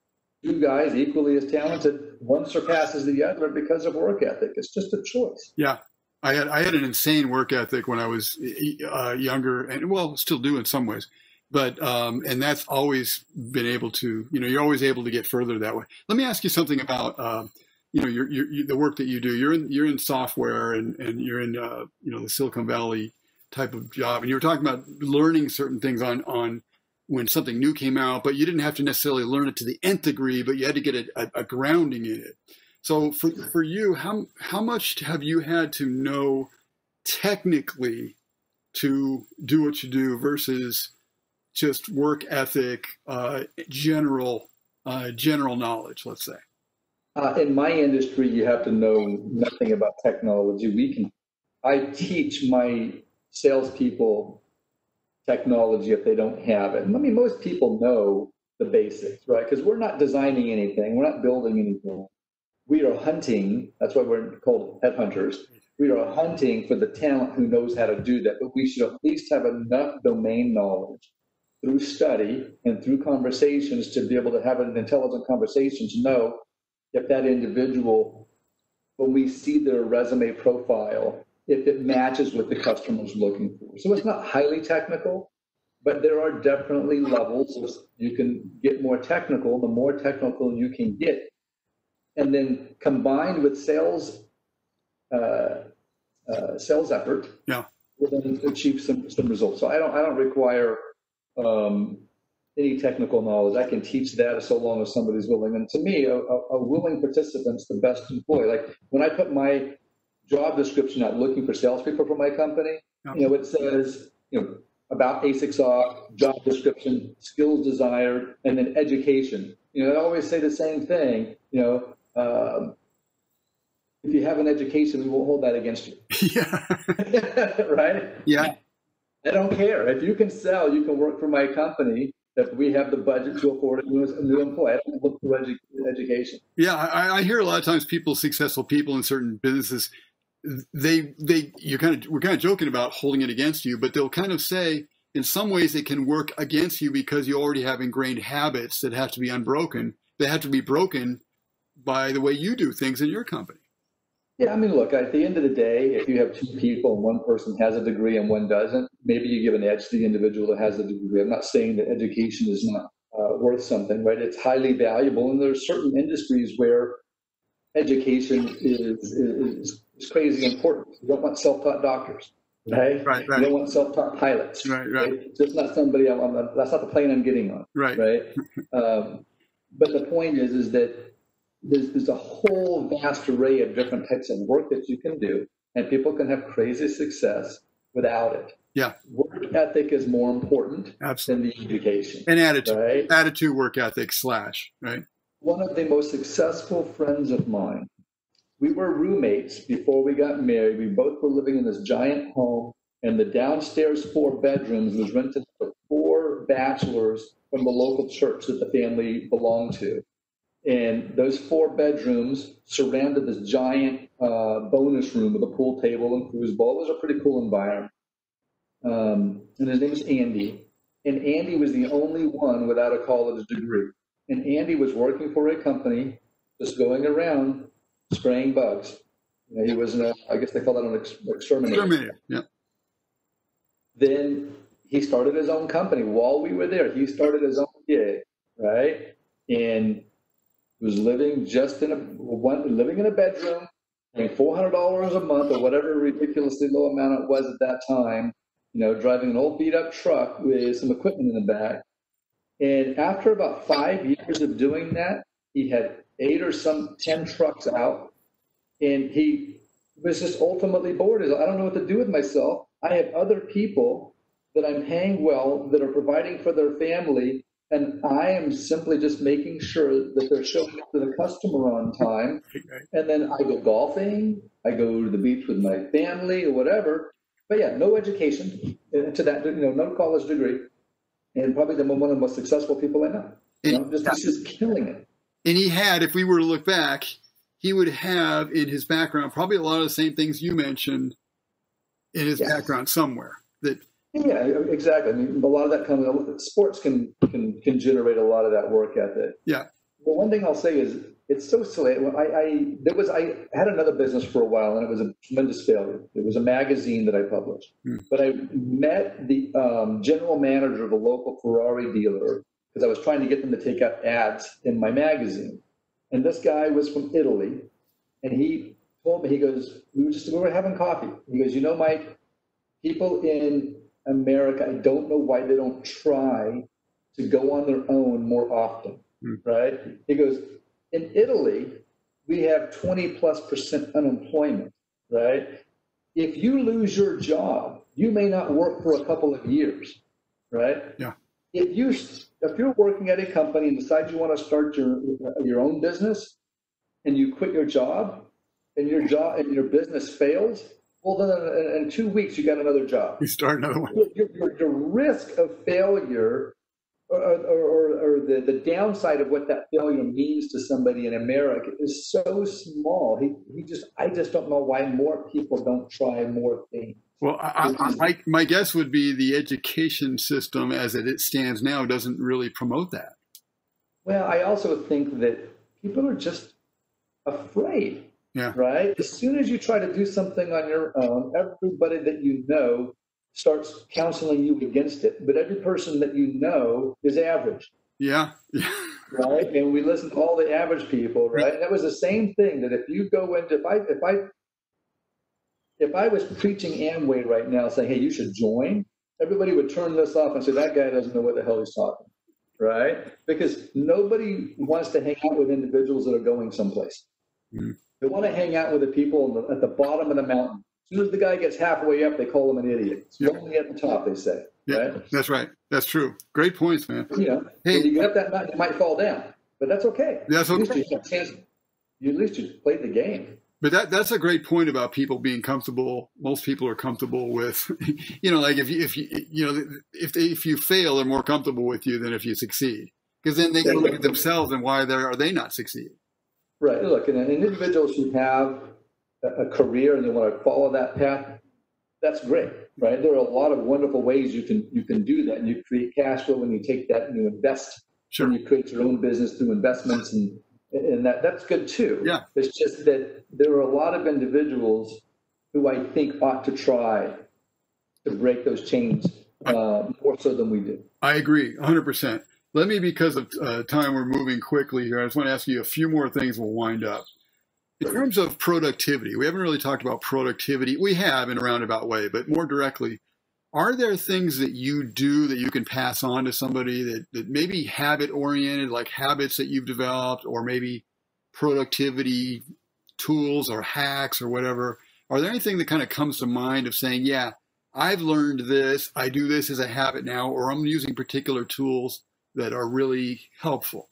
two guys equally as talented, one surpasses the other because of work ethic. It's just a choice. Yeah. I had I had an insane work ethic when I was uh, younger, and well, still do in some ways. But um, and that's always been able to, you know, you're always able to get further that way. Let me ask you something about, uh, you know, your, your, your the work that you do. You're in you're in software, and and you're in uh, you know, the Silicon Valley type of job, and you were talking about learning certain things on on when something new came out, but you didn't have to necessarily learn it to the nth degree, but you had to get a, a, a grounding in it. So for for you, how how much have you had to know technically to do what you do versus just work ethic, uh, general uh, general knowledge, let's say? Uh, in my industry, you have to know nothing about technology. We can, I teach my salespeople technology if they don't have it. I mean, most people know the basics, right? Because we're not designing anything, we're not building anything. We are hunting. That's why we're called headhunters. We are hunting for the talent who knows how to do that. But we should at least have enough domain knowledge through study and through conversations to be able to have an intelligent conversation to know if that individual, when we see their resume profile, if it matches what the customer's looking for. So it's not highly technical, but there are definitely levels. You can get more technical, the more technical you can get. And then combined with sales uh, uh, sales effort, yeah, we'll then achieve some, some results. So I don't I don't require um, any technical knowledge. I can teach that so long as somebody's willing. And to me, a, a willing participant's the best employee. Like when I put my job description out looking for salespeople for my company, yeah. you know, it says, you know, about A six R, job description, skills desired, and then education. You know, I always say the same thing, you know, um, if you have an education, we won't hold that against you. Yeah. Right? Yeah. I don't care. If you can sell, you can work for my company. If we have the budget to afford a new, a new employee, I don't look for edu- education. Yeah, I, I hear a lot of times people, successful people in certain businesses, they they you kind of we're kind of joking about holding it against you, but they'll kind of say in some ways it can work against you because you already have ingrained habits that have to be unbroken. They have to be broken by the way you do things in your company. Yeah, I mean, look, at the end of the day, if you have two people and one person has a degree and one doesn't, maybe you give an edge to the individual that has the degree. I'm not saying that education is not uh, worth something, right? It's highly valuable, and there are certain industries where education is is, is crazy important. You don't want self-taught doctors, right? Right, right. You don't want self-taught pilots. Right, right. right? It's just not somebody. I'm, I'm, that's not the plane I'm getting on. Right, right. Um, but the point is, is that There's, there's a whole vast array of different types of work that you can do, and people can have crazy success without it. Yeah. Work ethic is more important Absolutely. than the education. And attitude, right? attitude, work ethic, slash, right? One of the most successful friends of mine, we were roommates before we got married. We both were living in this giant home, and the downstairs four bedrooms was rented for four bachelors from the local church that the family belonged to. And those four bedrooms surrounded this giant uh, bonus room with a pool table and cruise bowl. It was a pretty cool environment. Um, and his name was Andy. And Andy was the only one without a college degree. And Andy was working for a company just going around spraying bugs. You know, he was, an, I guess they call that an ex- exterminator. Exterminator, yeah. Then he started his own company. While we were there, he started his own gig, right? And was living just in a one, living in a bedroom, paying four hundred dollars a month or whatever ridiculously low amount it was at that time, you know, driving an old beat up truck with some equipment in the back. And after about five years of doing that, he had eight or some ten trucks out, and he was just ultimately bored. He's like, I don't know what to do with myself. I have other people that I'm paying well that are providing for their family, and I am simply just making sure that they're showing up to the customer on time. And then I go golfing, I go to the beach with my family or whatever. But yeah, no education to that, you know, no college degree. And probably the, one of the most successful people I know. You know, just, he's just killing it. And he had, if we were to look back, he would have in his background probably a lot of the same things you mentioned in his yeah. background somewhere. That Yeah, exactly. I mean, a lot of that comes. Sports can can can generate a lot of that work ethic. Yeah. Well, one thing I'll say is it's so silly. I, I there was I had another business for a while, and it was a tremendous failure. It was a magazine that I published, hmm. but I met the um, general manager of a local Ferrari dealer because I was trying to get them to take out ads in my magazine. And this guy was from Italy, and he told me, he goes, we were just we were having coffee. He goes, you know, Mike, people in America, I don't know why they don't try to go on their own more often, mm. right? He goes, in Italy, we have twenty plus percent unemployment, right? If you lose your job, you may not work for a couple of years, right? Yeah. If you if you're working at a company and decide you want to start your your own business, and you quit your job, and your job and your business fails, well, then in two weeks you got another job. You start another one. Your, your, your risk of failure, or, or, or the, the downside of what that failure means to somebody in America is so small. He, he just, I just don't know why more people don't try more things. Well, I, I, my, my guess would be the education system as it stands now doesn't really promote that. Well, I also think that people are just afraid, yeah. right? As soon as you try to do something on your own, everybody that you know starts counseling you against it. But every person that you know is average. Yeah. yeah. Right? And we listen to all the average people, right? And that was the same thing that if you go into, if I, if I, If I was preaching Amway right now saying, hey, you should join, everybody would turn this off and say, that guy doesn't know what the hell he's talking, right? Because nobody wants to hang out with individuals that are going someplace. Mm-hmm. They want to hang out with the people the, at the bottom of the mountain. As soon as the guy gets halfway up, they call him an idiot. It's yep. only at the top, they say. Yeah, right? That's right. That's true. Great points, man. You know, hey. when you get up that mountain, you might fall down, but that's okay. That's okay. At least you, have a chance. You, at least you played the game. But that that's a great point about people being comfortable. Most people are comfortable with, you know, like if you, if you, you know, if they, if you fail, they're more comfortable with you than if you succeed. Because then they can look at themselves and why they're, are they not succeeding? Right. Look, and individuals who have a career and they want to follow that path, that's great, right? There are a lot of wonderful ways you can you can do that. And you create cash flow when you take that and you invest. Sure. And you create your own business through investments and And that, that's good too. Yeah. It's just that there are a lot of individuals who I think ought to try to break those chains uh, more so than we do. I agree, one hundred percent. Let me, because of uh, time, we're moving quickly here. I just want to ask you a few more things. We'll wind up. In terms of productivity, we haven't really talked about productivity. We have in a roundabout way, but more directly, are there things that you do that you can pass on to somebody that, that maybe habit-oriented, like habits that you've developed, or maybe productivity tools or hacks or whatever? Are there anything that kind of comes to mind of saying, yeah, I've learned this, I do this as a habit now, or I'm using particular tools that are really helpful?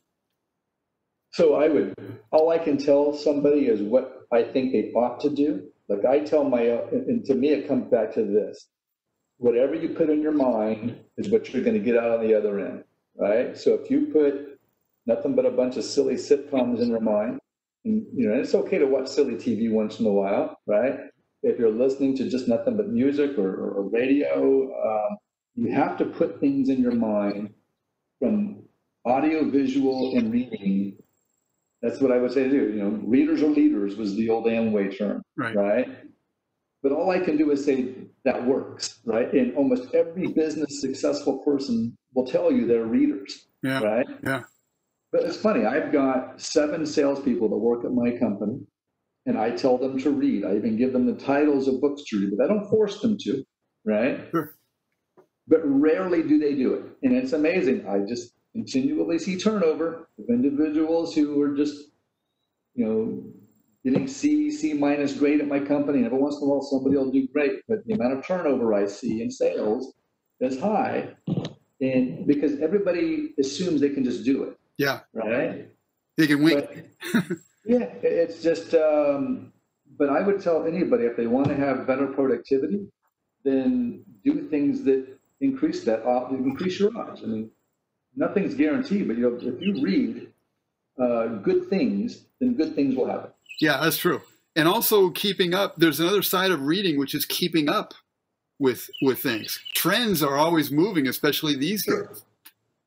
So I would, all I can tell somebody is what I think they ought to do. Like I tell my, and to me it comes back to this. Whatever you put in your mind is what you're going to get out on the other end, right? So if you put nothing but a bunch of silly sitcoms in your mind, and, you know, and it's okay to watch silly T V once in a while, right? If you're listening to just nothing but music or, or, or radio, um, you have to put things in your mind from audio, visual, and reading. That's what I would say to do. You know, readers are leaders was the old Amway term, right? right? But all I can do is say that works, right? And almost every business successful person will tell you they're readers, yeah, right? Yeah. But it's funny. I've got seven salespeople that work at my company, and I tell them to read. I even give them the titles of books to read, but I don't force them to, right? Sure. But rarely do they do it. And it's amazing. I just continually see turnover of individuals who are just, you know, getting C, C minus grade at my company. And every once in a while, somebody will do great. But the amount of turnover I see in sales is high. And because everybody assumes they can just do it. Yeah. Right? They can win. But, yeah. It's just, um, but I would tell anybody if they want to have better productivity, then do things that increase that, increase your odds. I mean, nothing's guaranteed, but you know, if you read uh, good things, then good things will happen. Yeah, that's true. And also keeping up. There's another side of reading, which is keeping up with with things. Trends are always moving, especially these days.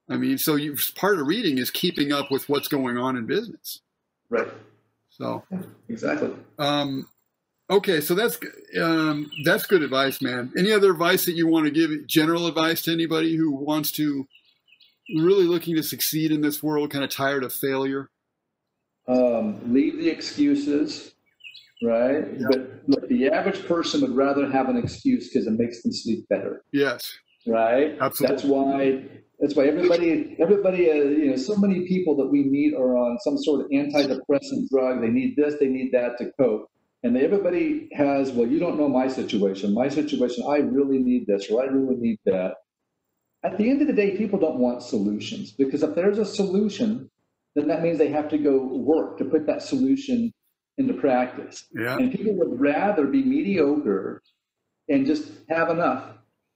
I mean, so you, part of reading is keeping up with what's going on in business. Right. So exactly. Um, okay, so that's um, that's good advice, man. Any other advice that you want to give? General advice to anybody who wants to really looking to succeed in this world, kind of tired of failure? Um, leave the excuses, right? Yeah. But look, the average person would rather have an excuse because it makes them sleep better. Yes. Right. Absolutely. That's why. That's why everybody, everybody, uh, you know, so many people that we meet are on some sort of antidepressant drug. They need this, they need that to cope. And everybody has, well, you don't know my situation. My situation, I really need this, or I really need that. At the end of the day, people don't want solutions, because if there's a solution, then that means they have to go work to put that solution into practice. Yeah. And people would rather be mediocre and just have enough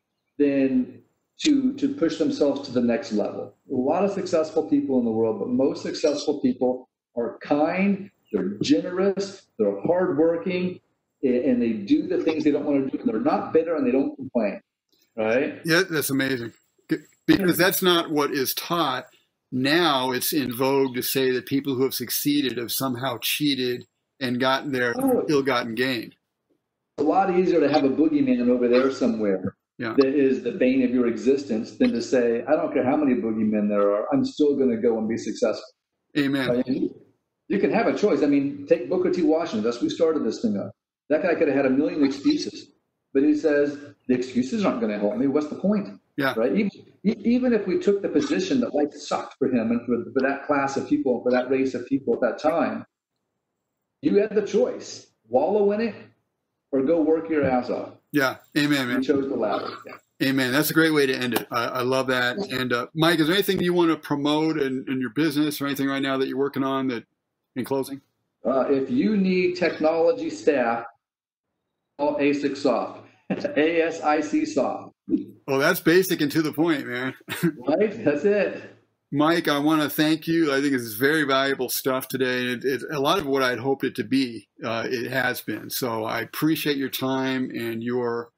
than to to push themselves to the next level. A lot of successful people in the world, but most successful people are kind, they're generous, they're hardworking, and they do the things they don't want to do. And they're not bitter and they don't complain, right? Yeah, that's amazing. Because that's not what is taught. Now it's in vogue to say that people who have succeeded have somehow cheated and gotten their oh, ill-gotten gain. It's a lot easier to have a boogeyman over there somewhere. Yeah. That is the bane of your existence, than to say, I don't care how many boogeymen there are, I'm still going to go and be successful. Amen. Right? You, you can have a choice. I mean, take Booker T. Washington. That's who started this thing up. That guy could have had a million excuses, but he says, the excuses aren't going to help me. What's the point? Yeah. Right. Even, even if we took the position that life sucked for him and for, for that class of people, for that race of people at that time, you had the choice: wallow in it or go work your ass off. Yeah. Amen, man. You chose the latter. Yeah. Amen. That's a great way to end it. I, I love that. And uh, Mike, is there anything you want to promote in, in your business or anything right now that you're working on that in closing? Uh, if you need technology staff, call ASIC Soft. A S I C Soft. Oh, that's basic and to the point, man. Right? That's it. Mike, I want to thank you. I think it's very valuable stuff today. It, it, a lot of what I'd hoped it to be, uh, it has been. So I appreciate your time and your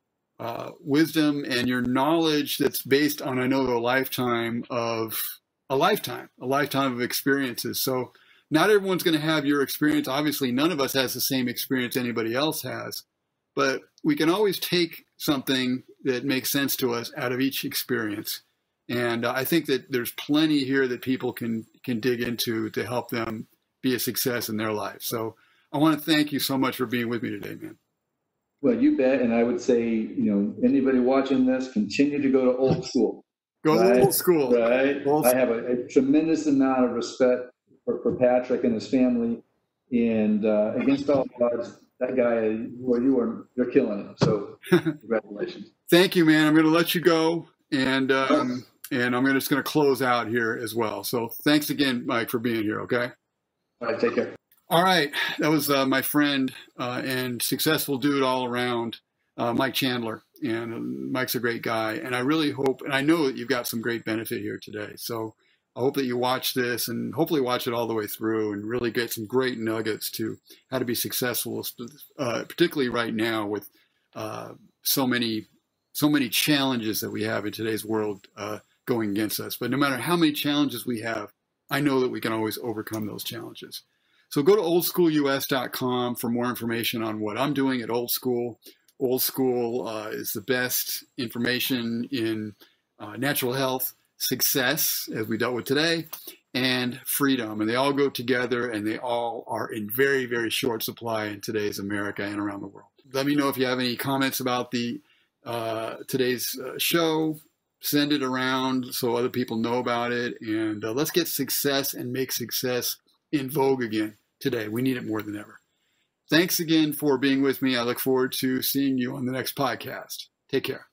uh, wisdom and your knowledge that's based on, I know, a lifetime of a lifetime, a lifetime of experiences. So not everyone's going to have your experience. Obviously, none of us has the same experience anybody else has, but we can always take something that makes sense to us out of each experience. And uh, I think that there's plenty here that people can can dig into to help them be a success in their life. So I want to thank you so much for being with me today, man. Well, you bet. And I would say, you know, anybody watching this, continue to go to old school. Go right? to old school. Right. Old I have a, a tremendous amount of respect for, for Patrick and his family. And uh, against all odds, that guy, well, you are, you're killing it. So congratulations. Thank you, man. I'm going to let you go. And um, and I'm just going to close out here as well. So thanks again, Mike, for being here. Okay. All right. Take care. All right. That was uh, my friend uh, and successful dude all around, uh, Mike Chandler. And uh, Mike's a great guy. And I really hope, and I know that you've got some great benefit here today. So I hope that you watch this and hopefully watch it all the way through and really get some great nuggets to how to be successful, uh, particularly right now with uh, so many so many challenges that we have in today's world uh, going against us. But no matter how many challenges we have, I know that we can always overcome those challenges. So go to old school U S dot com for more information on what I'm doing at Old School. Old School uh, is the best information in uh, natural health, success, as we dealt with today, and freedom. And they all go together, and they all are in very, very short supply in today's America and around the world. Let me know if you have any comments about the uh, today's uh, show. Send it around so other people know about it. And uh, let's get success and make success in vogue again today. We need it more than ever. Thanks again for being with me. I look forward to seeing you on the next podcast. Take care.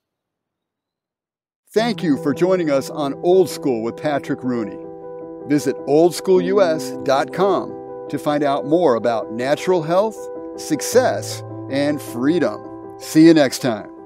Thank you for joining us on Old School with Patrick Rooney. Visit old school U S dot com to find out more about natural health, success, and freedom. See you next time.